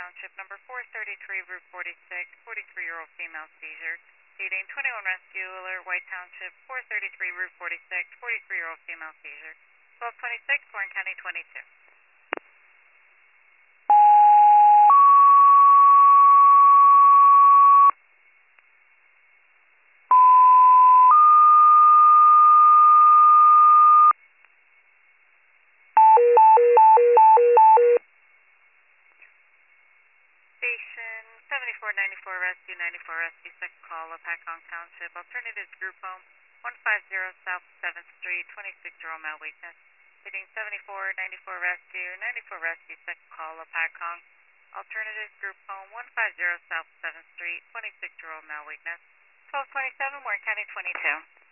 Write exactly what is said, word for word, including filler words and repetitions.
Township, number four thirty-three, Route forty-six, forty-three-year-old female seizure. Leading twenty-one Rescue Alert, White Township, four thirty-three, Route forty-six, forty-three-year-old female seizure. twelve twenty-six, Warren County twenty-two. Station seventy-four ninety-four Rescue, ninety-four Rescue, second call, Apacon Township, Alternatives Group Home, one fifty South seventh Street, twenty-six-year-old male weakness. Leading seventy-four ninety-four Rescue, ninety-four Rescue, second call, Apacon. Alternatives Group Home, one fifty South seventh Street, twenty-six-year-old male weakness. twelve twenty-seven, Warren County twenty-two.